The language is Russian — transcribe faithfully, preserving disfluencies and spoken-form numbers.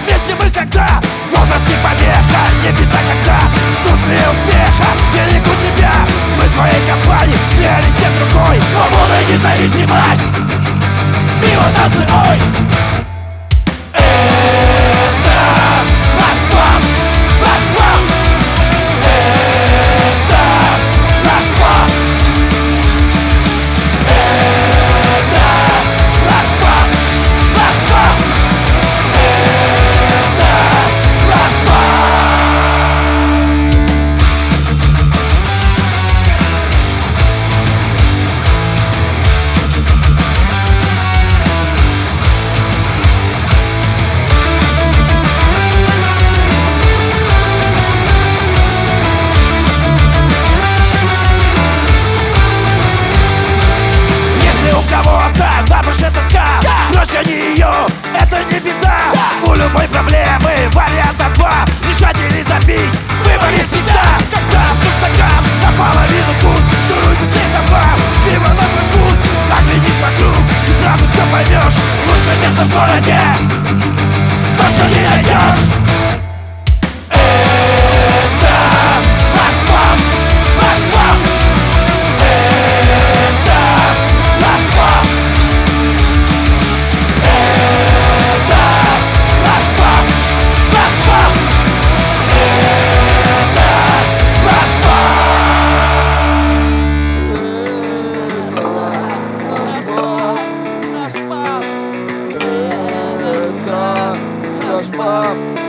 вместе мы когда возраст не помеха, не беда, когда отсутствие успеха. Денег у тебя, мы в своей компании, приоритет другой. Свобода и независимость, пиво, танцы, ой. Бабушка тоска, ножка не ее, это не беда. У любой проблемы варианта два: решать или забить, выбор есть всегда. Когда вдруг стакан наполовину пуст, шуруй быстрей забав, пиво на твой вкус. Оглянись вокруг и сразу все поймешь: лучшее место в городе то, что не найдешь. Nаш пап.